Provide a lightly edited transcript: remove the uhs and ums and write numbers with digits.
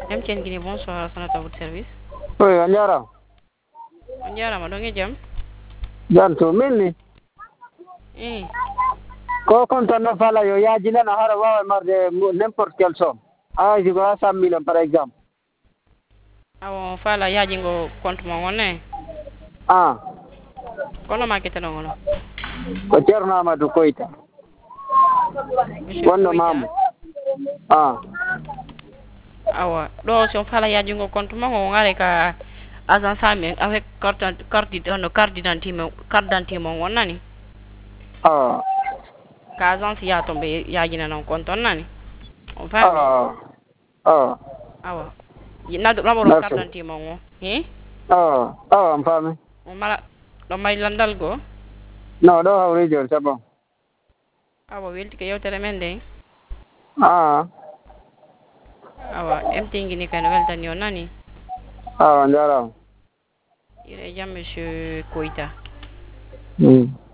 MTN Guinée, bonsoir, c'est notre service. Oui, on jarama. On jarama, ɗon e jaam? Jam to min ni. Ko kon tan no fala yo yajinana hara wawa marde n'importe quelle somme. Ah, je vois 100 millions par exemple. Awo fala yajingo compte mo wonne. Ah, Kono makete ngono. ko Ceerno Amadou Koyta. Monsieur Wonno Koita. mamu. Ah, Awa, ɗo so fala yajingo compte mo ngo ngare ka agent sami avec carte d'identité mo wonnani. ah, Ka agence ya tombe yajina non compte on nani. On fami. ah. Awa. Nadu laboro carte d'identité mo ngo. On fami. On mala ɗo may landal go. No, ɗo hawri joni c'est bon. Awa welti ko yewtere men de. Ah, Awa MTN Guinée kano weltani on nani. on jarama. Ire jam monsieur Koita.